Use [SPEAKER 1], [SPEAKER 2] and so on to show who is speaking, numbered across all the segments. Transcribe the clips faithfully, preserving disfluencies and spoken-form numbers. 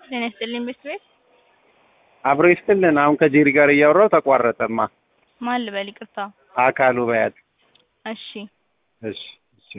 [SPEAKER 1] ጤና ይስጥልኝ ቤተሰብ
[SPEAKER 2] አብሮ ይስጥልን። አሁን ከጄሪ ጋር እያወራሁ ተቋረጠማ።
[SPEAKER 1] ማን ልበል? ይቅርታ።
[SPEAKER 2] አካሉ በያት።
[SPEAKER 1] እሺ
[SPEAKER 2] እሺ እሺ።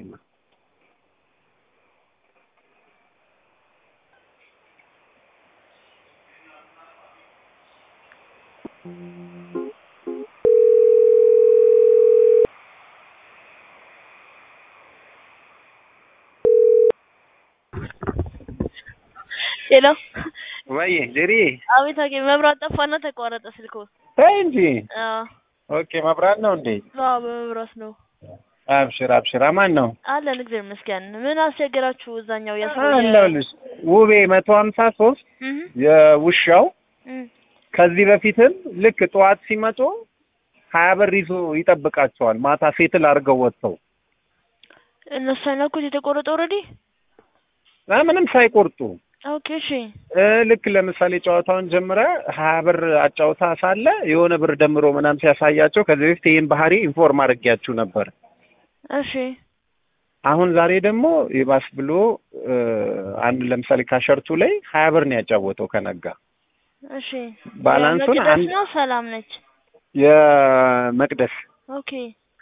[SPEAKER 1] ሄሎ
[SPEAKER 2] ወይ ጄሪ።
[SPEAKER 1] አቤት። አገ መብራት ጠፋና ተቋረጠ ስልኩ።
[SPEAKER 2] ተይ እንጂ።
[SPEAKER 1] አዎ
[SPEAKER 2] ኦኬ። መብራት ነው እንዴ?
[SPEAKER 1] አዎ መብራት ነው።
[SPEAKER 2] አብሽር አብሽር። አማን ነው
[SPEAKER 1] አለን እግዚአብሔር ይመስገን። ምን አስቸገራችሁ? እዛኛው ያስፈው
[SPEAKER 2] አለሁልሽ። ውቤ መቶ ሀምሳ ሶስት የውሻው ከዚህ በፊትም ልክ ጠዋት ሲመጡ ሀያ ብር ይዞ ይጠብቃቸዋል። ማታ ሴትል አድርገው ወጥተው
[SPEAKER 1] እነሱ አይነኩት የተቆረጠ ኦልሬዲ
[SPEAKER 2] ምንም ሳይቆርጡ።
[SPEAKER 1] ኦኬ እሺ።
[SPEAKER 2] ልክ ለምሳሌ ጨዋታውን ጀምረ ሀያ ብር አጫውታ ሳለ የሆነ ብር ደምሮ ምናምን ሲያሳያቸው ከዚህ በፊት ይሄን ባህሪ ኢንፎርም አድርጌያችሁ ነበር።
[SPEAKER 1] እሺ።
[SPEAKER 2] አሁን ዛሬ ደግሞ ይባስ ብሎ አንድ ለምሳሌ ካሸርቱ ላይ ሀያ ብር ነው ያጫወተው ከነጋ።
[SPEAKER 1] እሺ።
[SPEAKER 2] ባላንሱን አንድ
[SPEAKER 1] ነው። ሰላም ነች
[SPEAKER 2] የመቅደስ።
[SPEAKER 1] ኦኬ።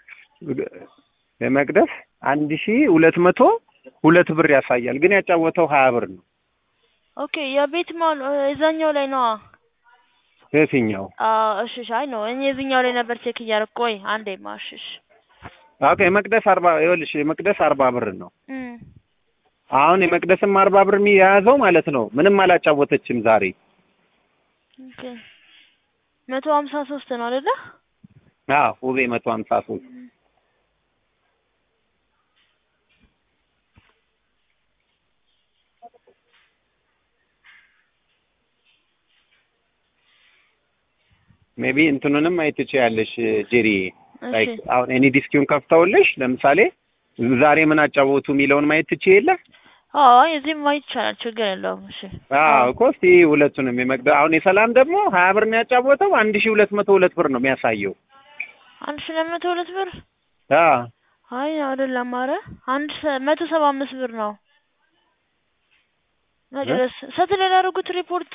[SPEAKER 2] የመቅደስ አንድ ሺህ ሁለት መቶ ሁለት ብር ያሳያል፣ ግን ያጫወተው ሀያ ብር ነው።
[SPEAKER 1] ኦኬ። የቤት ማል እዛኛው ላይ ነው።
[SPEAKER 2] የትኛው?
[SPEAKER 1] አዎ እሺ። ሻይ ነው እኔ እዚህኛው ላይ ነበር ቼክ እያደረኩ። ቆይ አንዴ ማሽሽ።
[SPEAKER 2] ኦኬ። የመቅደስ አርባ ይኸውልሽ፣ የመቅደስ አርባ ብር ነው።
[SPEAKER 1] እም
[SPEAKER 2] አሁን የመቅደስም አርባ ብር የሚያያዘው ማለት ነው። ምንም አላጫወተችም ዛሬ።
[SPEAKER 1] ኦኬ። መቶ ሀምሳ ሶስት ነው አይደለ?
[SPEAKER 2] አዎ ውቤ መቶ ሀምሳ ሶስት ሜቢ እንትኑንም አይተች ያለሽ ጄሪ። ላይክ አሁን እኔ ዲስኪውን ከፍተውልሽ ለምሳሌ ዛሬ ምን አጫወቱ የሚለውን ማየት ትችይ የለ?
[SPEAKER 1] አዎ እዚህም ማየት ይቻላል፣ ችግር የለውም። እሺ።
[SPEAKER 2] አዎ እኮ እስኪ ሁለቱንም የመቅደ አሁን የሰላም ደግሞ ሀያ ብር ነው ያጫወተው። አንድ ሺህ ሁለት መቶ ሁለት ብር ነው የሚያሳየው።
[SPEAKER 1] አንድ ሺህ ሁለት መቶ ሁለት ብር?
[SPEAKER 2] አዎ።
[SPEAKER 1] አይ አይደለም። ኧረ አንድ መቶ ሰባ አምስት ብር ነው። መቅደስ ሰትል ያደረጉት ሪፖርት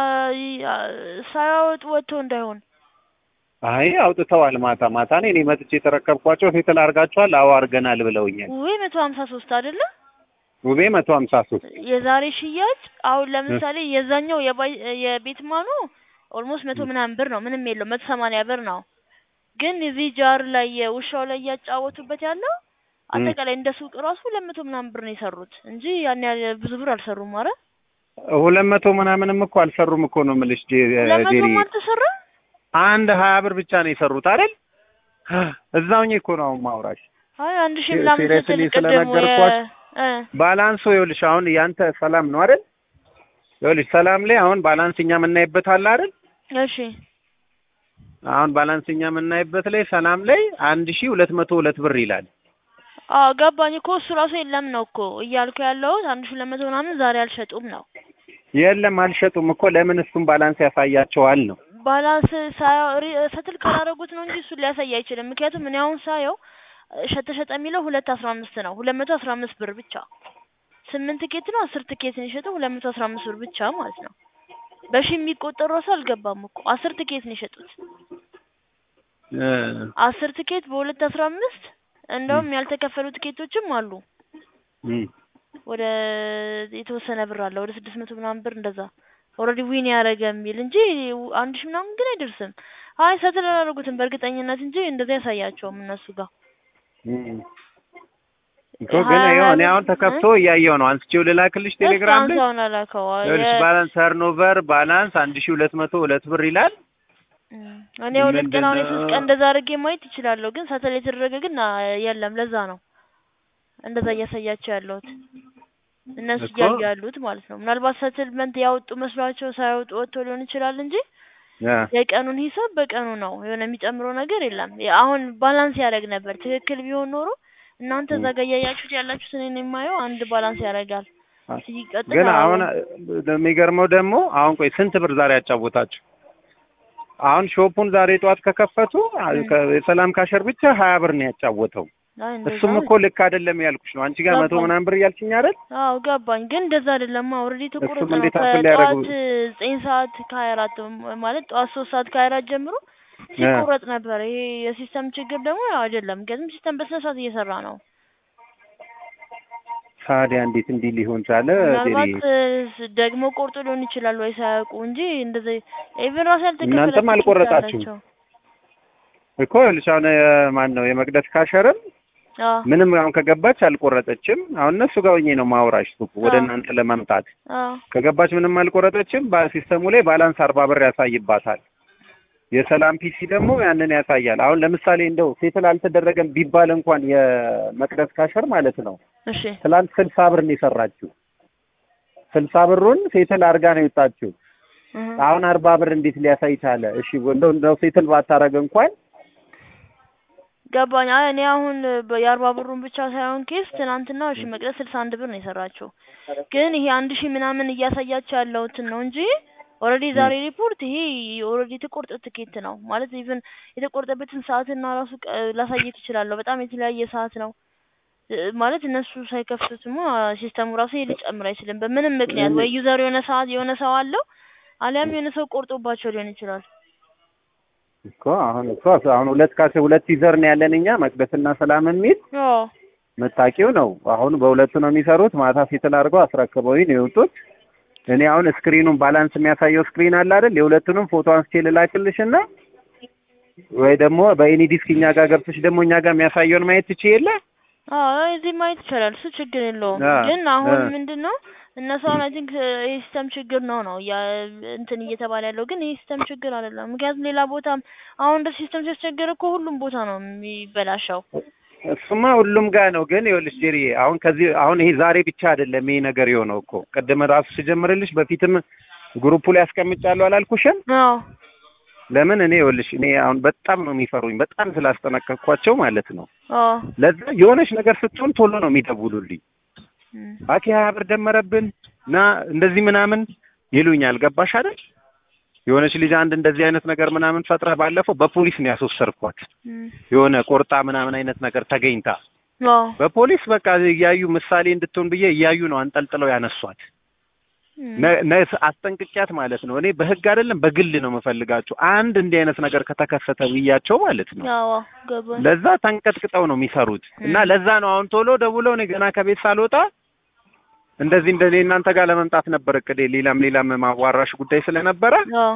[SPEAKER 1] ሳያወጡ ወጥቶ እንዳይሆን።
[SPEAKER 2] አይ አውጥተዋል። ማታ ማታ ነው እኔ መጥቼ የተረከብኳቸው። ሴትል አድርጋቸዋል። አዎ አድርገናል ብለውኛል።
[SPEAKER 1] ውቤ መቶ ሀምሳ ሶስት አይደለ?
[SPEAKER 2] ውቤ መቶ ሀምሳ ሶስት
[SPEAKER 1] የዛሬ ሽያጭ። አሁን ለምሳሌ የዛኛው የቤት ማኑ ኦልሞስት መቶ ምናምን ብር ነው፣ ምንም የለው መቶ ሰማንያ ብር ነው። ግን እዚህ ጃር ላይ የውሻው ላይ እያጫወቱበት ያለው አጠቃላይ እንደ ሱቅ ራሱ ሁለት መቶ ምናምን ብር ነው የሰሩት እንጂ ያን ያህል ብዙ ብር አልሰሩም። ኧረ
[SPEAKER 2] ሁለት መቶ ምናምንም እኮ አልሰሩም እኮ ነው የምልሽ ጄሪ።
[SPEAKER 1] ለመቶ አልተሰራም።
[SPEAKER 2] አንድ ሀያ ብር ብቻ ነው የሰሩት አይደል? እዛውኝ እኮ ነው ማውራሽ።
[SPEAKER 1] አይ አንድ ሺህ ምናምን ስትል ቅድም እ
[SPEAKER 2] ባላንሱ ይኸውልሽ አሁን ያንተ ሰላም ነው አይደል? ይኸውልሽ ሰላም ላይ አሁን ባላንስ እኛ የምናይበት አለ አይደል?
[SPEAKER 1] እሺ።
[SPEAKER 2] አሁን ባላንስ እኛ የምናይበት ላይ ሰላም ላይ አንድ ሺህ ሁለት መቶ ሁለት ብር ይላል።
[SPEAKER 1] አዎ ገባኝ እኮ እሱ ራሱ የለም ነው እኮ እያልኩ ያለሁት። አንድ ሺህ ሁለት መቶ ምናምን ዛሬ አልሸጡም ነው።
[SPEAKER 2] የለም አልሸጡም እኮ። ለምን እሱም ባላንስ ያሳያቸዋል ነው።
[SPEAKER 1] ባላንስ ሳያው ሰትል ካላደረጉት ነው እንጂ እሱን ሊያሳይ አይችልም። ምክንያቱም እኔ አሁን ሳየው ሸተ ሸጠ የሚለው ሁለት አስራ አምስት ነው። ሁለት መቶ አስራ አምስት ብር ብቻ። ስምንት ትኬት ነው አስር ትኬት ነው የሸጠው ሁለት መቶ አስራ አምስት ብር ብቻ ማለት ነው። በሺ የሚቆጠር ራሱ አልገባም እኮ። አስር ትኬት ነው የሸጡት።
[SPEAKER 2] እ
[SPEAKER 1] አስር ትኬት በሁለት አስራ አምስት እንደውም ያልተከፈሉ ትኬቶችም አሉ።
[SPEAKER 2] እም
[SPEAKER 1] ወደ የተወሰነ ብር አለ ወደ ስድስት መቶ ምናምን ብር እንደዛ ኦልሬዲ ዊን ያደረገ የሚል እንጂ አንድ ሺህ ምናምን ግን አይደርስም። አይ ሰትል አላደረጉትም በእርግጠኝነት እንጂ እንደዛ ያሳያቸውም እነሱ ጋር
[SPEAKER 2] እም እኮ ግን ያው እኔ አሁን ተከፍቶ እያየው ነው። አንስቼው ልላክልሽ ቴሌግራም ላይ።
[SPEAKER 1] አንሳውን አላከው።
[SPEAKER 2] ይኸውልሽ ባላንስ ተርኖቨር ባላንስ አንድ ሺህ ሁለት መቶ ሁለት ብር ይላል።
[SPEAKER 1] እኔ ሁለት ቀን አሁን ሶስት ቀን እንደዛ አድርጌ ማየት ይችላለሁ፣ ግን ሳተላይት የተደረገ ግን የለም። ለዛ ነው እንደዛ እያሳያቸው ያለሁት እነሱ እያዩ ያሉት ማለት ነው። ምናልባት ሰትልመንት ያወጡ መስሏቸው ሳያወጡ ወጥቶ ሊሆን ይችላል እንጂ የቀኑን ሂሳብ በቀኑ ነው። የሆነ የሚጨምረው ነገር የለም። አሁን ባላንስ ያደርግ ነበር። ትክክል ቢሆን ኖሮ እናንተ እዛ ጋር እያያችሁት ያላችሁት እኔን የማየው አንድ ባላንስ ያደርጋል። ሲቀጥል
[SPEAKER 2] ግን አሁን የሚገርመው ደግሞ አሁን ቆይ ስንት ብር ዛሬ ያጫወታችሁ? አሁን ሾፑን ዛሬ ጠዋት ከከፈቱ የሰላም ካሸር ብቻ ሀያ ብር ነው ያጫወተው።
[SPEAKER 1] አይ እንደዛ
[SPEAKER 2] እሱም እኮ ልክ አይደለም ያልኩሽ ነው። አንቺ ጋር መቶ
[SPEAKER 1] ገባኝ።
[SPEAKER 2] ምናምን ብር እያልሽኝ አይደል?
[SPEAKER 1] አዎ ገባኝ። ግን እንደዛ አይደለም። ኦልሬዲ ተቆረጠ
[SPEAKER 2] እሱም
[SPEAKER 1] ነው።
[SPEAKER 2] እንዴት አፕል
[SPEAKER 1] ከጠዋት
[SPEAKER 2] ሊያደርጉ
[SPEAKER 1] ዘጠኝ ሰዓት ከሀያ አራት ማለት ጠዋት ሶስት ሰዓት ከሀያ አራት ጀምሮ ሲቆረጥ ነበር። ይሄ የሲስተም ችግር ደግሞ ያው አይደለም። ግን ሲስተም በስነ ስርዓት እየሰራ ነው።
[SPEAKER 2] ታዲያ እንዴት እንዲህ ሊሆን ቻለ?
[SPEAKER 1] ምናልባት ደግሞ ቆርጦ ሊሆን ይችላል ወይ ሳያውቁ እንጂ እንደዚህ ኢቭን ራሱ ያልተከፈለ
[SPEAKER 2] እናንተም አልቆረጣችሁም እኮ ልጅ አሁን ማን ነው የመቅደስ ካሸርም ምንም አሁን ከገባች አልቆረጠችም። አሁን እነሱ ጋር ሆኜ ነው ማውራሽ ሱቁ ወደ እናንተ ለማምጣት ከገባች ምንም አልቆረጠችም። በሲስተሙ ላይ ባላንስ አርባ ብር ያሳይባታል። የሰላም ፒሲ ደግሞ ያንን ያሳያል። አሁን ለምሳሌ እንደው ሴትል አልተደረገም ቢባል እንኳን የመቅደስ ካሸር ማለት ነው
[SPEAKER 1] እሺ
[SPEAKER 2] ትላንት ስልሳ ብር ነው የሰራችው። ስልሳ ብሩን ሴትል አድርጋ ነው የወጣችው። አሁን አርባ ብር እንዴት ሊያሳይ ቻለ? እሺ እንደው እንደው ሴትል ባታረግ እንኳን
[SPEAKER 1] ገባኝ። አይ እኔ አሁን የአርባ ብሩን ብቻ ሳይሆን ኬስ ትናንትና እሺ መቅደስ ስልሳ አንድ ብር ነው የሰራችው። ግን ይሄ አንድ ሺህ ምናምን እያሳያቸው ያለውትን ነው እንጂ ኦልሬዲ ዛሬ ሪፖርት ይሄ ኦልሬዲ የተቆረጠ ትኬት ነው ማለት ኢቭን የተቆረጠበትን ሰዓትና ራሱ ላሳየት ይችላል። በጣም የተለያየ ሰዓት ነው ማለት እነሱ ሳይከፍቱትማ ሲስተሙ ራሱ ይሄ ሊጨምር አይችልም በምንም ምክንያት። ወይ ዩዘር የሆነ ሰዓት የሆነ ሰው አለው አሊያም የሆነ ሰው ቆርጦባቸው ሊሆን ይችላል
[SPEAKER 2] እኮ። አሁን እኮ አሁን ሁለት ካሴ ሁለት ዩዘር ነው ያለን እኛ መቅደስና ሰላም የሚል
[SPEAKER 1] አዎ
[SPEAKER 2] መታቂው ነው። አሁን በሁለቱ ነው የሚሰሩት። ማታ ፊትል አድርገው አስረክበውኝ ነው የወጡት። እኔ አሁን ስክሪኑን ባላንስ የሚያሳየው ስክሪን አለ አይደል? የሁለቱንም ፎቶ አንስቼ ልላክልሽና ወይ ደግሞ በኤኒ ዲስክ እኛ ጋር ገብተሽ ደግሞ እኛ ጋር የሚያሳየውን ማየት ትችይ የለ?
[SPEAKER 1] አዎ እዚህ ማየት ይችላል። እሱ ችግር የለውም። ግን አሁን ምንድነው እነሱ አሁን አይ ቲንክ የሲስተም ችግር ነው ነው ያ እንትን እየተባለ ያለው ግን የሲስተም ችግር አይደለም። ምክንያቱም ሌላ ቦታም አሁን እንደ ሲስተም ሲያስቸግር እኮ ሁሉም ቦታ ነው የሚበላሸው።
[SPEAKER 2] እሱማ ሁሉም ጋር ነው። ግን ይኸውልሽ ጄሪ አሁን ከዚህ አሁን ይሄ ዛሬ ብቻ አይደለም ይሄ ነገር የሆነው እኮ ቅድም ራሱ ሲጀምርልሽ በፊትም ግሩፑ ላይ አስቀምጫለሁ አላልኩሽም?
[SPEAKER 1] አዎ
[SPEAKER 2] ለምን እኔ ይኸውልሽ እኔ አሁን በጣም ነው የሚፈሩኝ በጣም ስላስጠነቀቅኳቸው ማለት ነው።
[SPEAKER 1] አዎ
[SPEAKER 2] ለዛ የሆነች ነገር ስትሆን ቶሎ ነው የሚደውሉልኝ። አኪ ሀያ ብር ደመረብን ና እንደዚህ ምናምን ይሉኛል። ገባሽ አይደል? የሆነች ልጅ አንድ እንደዚህ አይነት ነገር ምናምን ፈጥራ ባለፈው በፖሊስ ነው ያስወሰርኳት። የሆነ ቆርጣ ምናምን አይነት ነገር ተገኝታ
[SPEAKER 1] አዎ በፖሊስ
[SPEAKER 2] በቃ እያዩ ምሳሌ እንድትሆን ብዬ እያዩ ነው አንጠልጥለው ያነሷት። ነስ አስጠንቅቂያት ማለት ነው። እኔ በህግ አይደለም በግል ነው የምፈልጋቸው። አንድ እንዲህ አይነት ነገር ከተከሰተ ብያቸው ማለት ነው።
[SPEAKER 1] አዎ ገባኝ።
[SPEAKER 2] ለዛ ተንቀጥቅጠው ነው የሚሰሩት እና ለዛ ነው አሁን ቶሎ ደውለው እኔ ገና ከቤት ሳልወጣ እንደዚህ እንደኔ እናንተ ጋር ለመምጣት ነበር እቅዴ። ሌላም ሌላም ማዋራሽ ጉዳይ ስለነበረ
[SPEAKER 1] አዎ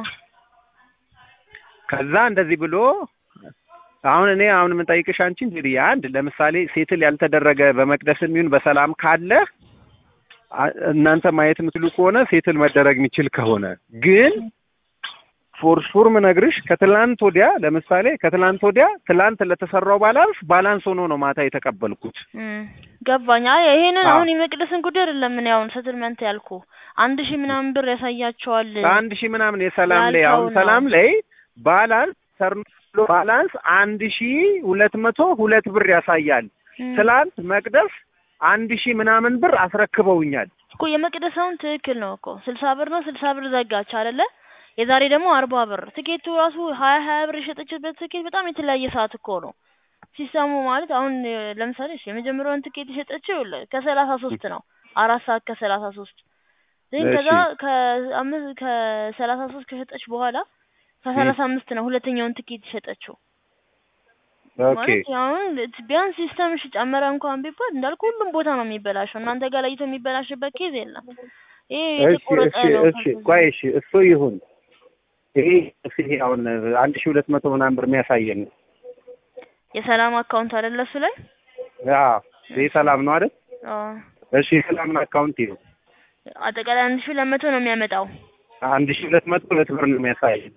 [SPEAKER 2] ከዛ እንደዚህ ብሎ አሁን እኔ አሁን ምን ጠይቅሽ አንቺ እንግዲህ አንድ ለምሳሌ ሴትል ያልተደረገ በመቅደስም ይሁን በሰላም ካለ እናንተ ማየት የምትሉ ከሆነ ሴትል መደረግ የሚችል ከሆነ ግን ፎር ሹር ምነግርሽ ከትላንት ወዲያ ለምሳሌ ከትላንት ወዲያ ትላንት ለተሰራው ባላንስ ባላንስ ሆኖ ነው ማታ የተቀበልኩት።
[SPEAKER 1] ገባኝ። አይ ይሄንን አሁን የመቅደስን ጉዳይ አይደለም ምን ያውን ሰትልመንት ያልኩ አንድ ሺህ ምናምን ብር ያሳያቸዋል።
[SPEAKER 2] አንድ ሺህ ምናምን የሰላም ላይ አሁን ሰላም ላይ ባላንስ ሰርኖ ባላንስ አንድ ሺህ ሁለት መቶ ሁለት ብር ያሳያል። ትላንት መቅደስ አንድ ሺህ ምናምን ብር አስረክበውኛል
[SPEAKER 1] እኮ። የመቅደስውን ትክክል ነው እኮ ስልሳ ብር ነው ስልሳ ብር ዘጋች አይደለ? የዛሬ ደግሞ አርባ ብር ትኬቱ ራሱ ሀያ ሀያ ብር የሸጠችበት ትኬት በጣም የተለያየ ሰዓት እኮ ነው ሲስተሙ ማለት። አሁን ለምሳሌ እሺ የመጀመሪያውን ትኬት የሸጠችው ከሰላሳ ሶስት ነው አራት ሰዓት ከሰላሳ ሶስት ግን ከዛ ከአምስት ከሰላሳ ሶስት ከሸጠች በኋላ ከሰላሳ አምስት ነው ሁለተኛውን ትኬት የሸጠችው። ኦኬ አሁን ቢያንስ ሲስተም እሺ ጨመረ እንኳን ቢባል እንዳልኩ ሁሉም ቦታ ነው የሚበላሸው። እናንተ ጋር ለይቶ የሚበላሽበት ኬዝ የለም። ይሄ የተቆረጠ ነው።
[SPEAKER 2] እሺ ቆይ እሺ እሱ ይሁን። ይሄ እሺ አሁን አንድ ሺህ ሁለት መቶ ምናምን ብር የሚያሳየን
[SPEAKER 1] የሰላም አካውንት አይደል እሱ ላይ?
[SPEAKER 2] አዎ ይሄ ሰላም ነው አይደል?
[SPEAKER 1] አዎ
[SPEAKER 2] እሺ ሰላም አካውንት ይሁን።
[SPEAKER 1] አጠቃላይ አንድ ሺህ ሁለት መቶ ነው የሚያመጣው።
[SPEAKER 2] አንድ ሺህ ሁለት መቶ ሁለት ብር ነው የሚያሳየን።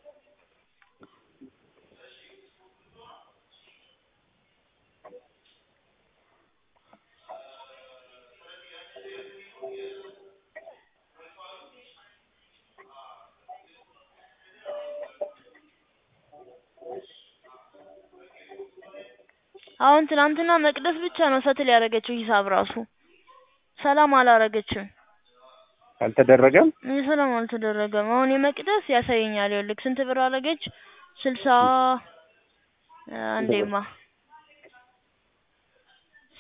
[SPEAKER 1] አሁን ትናንትና መቅደስ ብቻ ነው ሰትል ያደረገችው ሂሳብ ራሱ ሰላም አላረገችም።
[SPEAKER 2] አልተደረገም?
[SPEAKER 1] ሰላም አልተደረገም። አሁን የመቅደስ ያሳየኛል። ይኸውልህ ስንት ብር አረገች? ስልሳ አንዴማ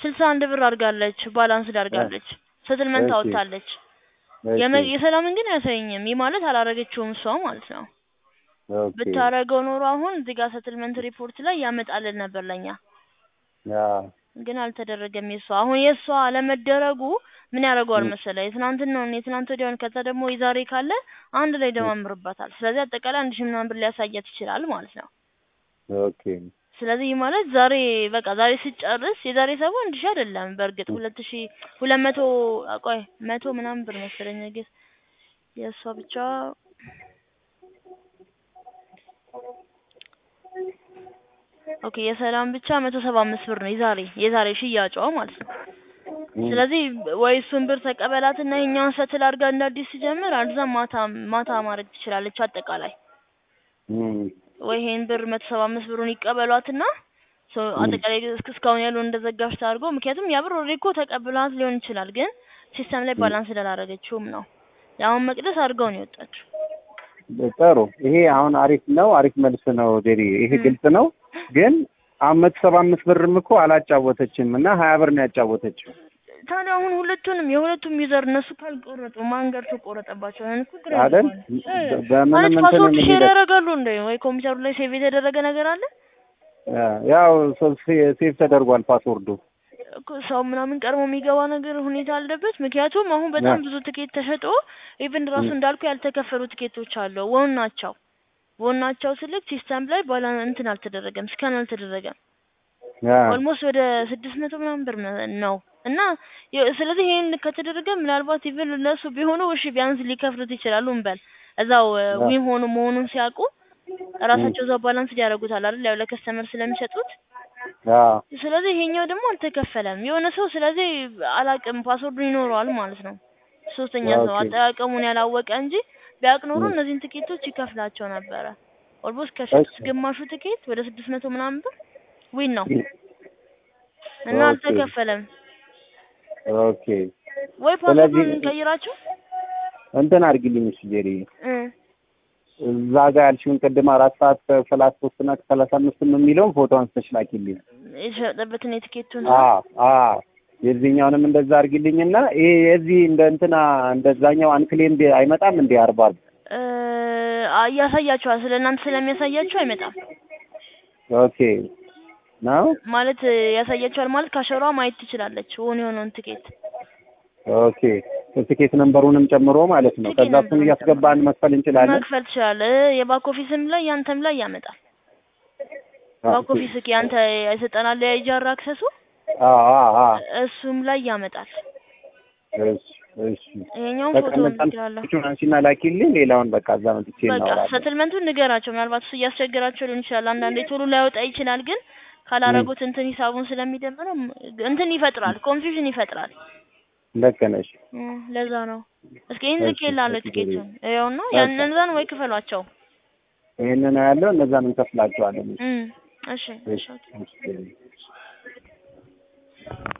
[SPEAKER 1] ስልሳ አንድ ብር አድርጋለች ባላንስ አድርጋለች ሰትልመንት
[SPEAKER 2] እሺ
[SPEAKER 1] አውጥታለች።
[SPEAKER 2] እሺ
[SPEAKER 1] የመ- የሰላምን ግን አያሳየኝም። ይህ ማለት አላረገችውም እሷ ማለት ነው።
[SPEAKER 2] ኦኬ
[SPEAKER 1] ብታረገው ኖሮ አሁን እዚህ ጋር ሰትልመንት ሪፖርት ላይ ያመጣልን ነበር ለኛ፣
[SPEAKER 2] ያ
[SPEAKER 1] ግን አልተደረገም። የሷ አሁን የሷ አለመደረጉ ምን ያደርገዋል መሰለህ? የትናንትናውን የትናንት ወዲያውን ከዛ ደግሞ የዛሬ ካለ አንድ ላይ ደማምርባታል። ስለዚህ አጠቃላይ አንድ ሺህ ምናምን ብር ሊያሳያት ይችላል ማለት ነው።
[SPEAKER 2] ኦኬ
[SPEAKER 1] ስለዚህ ይህ ማለት ዛሬ በቃ ዛሬ ስጨርስ የዛሬ ሰው አንድ ሺህ አይደለም በእርግጥ ሁለት ሺህ ሁለት መቶ ቆይ መቶ ምናምን ብር መሰለኝ ግን የሷ ብቻ ኦኬ የሰላም ብቻ መቶ ሰባ አምስት ብር ነው የዛሬ የዛሬ ሽያጯ ማለት ነው። ስለዚህ ወይ እሱን ብር ተቀበላትና ይሄኛውን ሰትል አድርጋ እንደ አዲስ ሲጀምር አልዛ ማታ ማታ ማድረግ ትችላለች አጠቃላይ ወይ ይሄን ብር መቶ ሰባ አምስት ብሩን ይቀበሏትና ሶ አጠቃላይ እስካሁን ያለው እንደዘጋሽ ታርጎ ምክንያቱም ያ ብር ኦልሬዲ እኮ ተቀብሏት ሊሆን ይችላል ግን ሲስተም ላይ ባላንስ ስላላረገችውም ነው ያውን መቅደስ አድርገው ነው የወጣችው።
[SPEAKER 2] ጥሩ ይሄ አሁን አሪፍ ነው አሪፍ መልስ ነው ዴሪ ይሄ ግልጽ ነው። ግን አመት ሰባ አምስት ብርም እኮ አላጫወተችም እና ሀያ ብር ነው ያጫወተችው።
[SPEAKER 1] ታዲያ አሁን ሁለቱንም የሁለቱም ዩዘር እነሱ ካልቆረጡ ማን ጋር ተቆረጠባቸው? አሁን እኮ ግራ
[SPEAKER 2] አይደል በምንም እንትን
[SPEAKER 1] ፓስወርድ ሼር ያደርጋሉ እንዴ? ወይ ኮምፒውተሩ ላይ ሴቭ የተደረገ ነገር አለ?
[SPEAKER 2] ያው ሴቭ ተደርጓል ፓስወርዱ
[SPEAKER 1] እኮ ሰው ምናምን ቀርሞ የሚገባ ነገር ሁኔታ አለበት። ምክንያቱም አሁን በጣም ብዙ ትኬት ተሸጦ ኢቭን ራሱ እንዳልኩ ያልተከፈሉ ትኬቶች አሉ። ወን ናቸው ወን ናቸው ስልክ ሲስተም ላይ ባላ እንትን አልተደረገም ስካን አልተደረገም። ኦልሞስት ወደ ስድስት መቶ ምናምን ብር ነው እና ስለዚህ ይሄን ከተደረገ ምናልባት ኢቭን ለሱ ቢሆኑ እሺ ቢያንስ ሊከፍሉት ይችላሉ እንበል እዛው ዊን ሆኖ መሆኑን ሲያውቁ ራሳቸው እዛው ባላንስ ያደርጉታል አይደል ያው ለከስተመር ስለሚሰጡት። አዎ ስለዚህ ይሄኛው ደግሞ አልተከፈለም የሆነ ሰው ስለዚህ አላቅም ፓስወርዱን ይኖረዋል ማለት ነው። ሶስተኛ ሰው አጠቃቀሙን ያላወቀ እንጂ ቢያቅ ኖሮ እነዚህን ትኬቶች ይከፍላቸው ነበረ። ኦልሞስት ከሸጡት ግማሹ ትኬት ወደ ስድስት መቶ ምናምን ብር ዊን ነው እና አልተከፈለም። ኦኬ ወይ ፓስወርዱን እንቀይራቸው እንትን አድርጊልኝ እሺ ጄሪ እዛ ጋር ያልሽውን ቅድም አራት ሰዓት ከሰላሳ ሶስት እና ከሰላሳ አምስት ነው የሚለውን ፎቶ አንስተሽ ላኪልኝ። የሸጠበትን የትኬቱን አዎ አዎ የዚህኛውንም እንደዛ አድርጊልኝና ይሄ የዚህ እንደ እንትና እንደዛኛው አንክሌም አይመጣም እንዴ አርባ እ ያሳያችኋል ስለናንተ ስለሚያሳያችሁ አይመጣም። ኦኬ ነው ማለት ያሳያችኋል ማለት ካሸሯ ማየት ትችላለች ሆኖ የሆነውን ትኬት። ኦኬ ትኬት ነምበሩንም ጨምሮ ማለት ነው። ከዛ እሱን እያስገባን መክፈል እንችላለን። መክፈል ትችላለህ። የባክ ኦፊስም ላይ ያንተም ላይ ያመጣል። ባክ ኦፊስ ያንተ አይሰጠናል የጃር አክሰሱ አዎ አዎ እሱም ላይ ያመጣል። እሺ እሺ ይሄኛው ፎቶ እንድትላላ አንቺና ላኪልኝ ሌላውን በቃ እዛ መጥቼ ነው። በቃ ሰትልመንቱን ንገራቸው ምናልባት እሱ እያስቸገራቸው ሊሆን ይችላል። አንዳንዴ ቶሎ ላይወጣ ይችላል ግን ካላረጉት እንትን ሂሳቡን ስለሚደምረው እንትን ይፈጥራል ኮንፊውዥን ይፈጥራል። ልክ ነሽ። ለዛ ነው እስኪ እንዝክ ይላል ትኬቱን ይኸውና ያንንዛን ወይ ክፈሏቸው። ይሄንን ያለው እነዛን እንከፍላቸዋለን። እሺ እሺ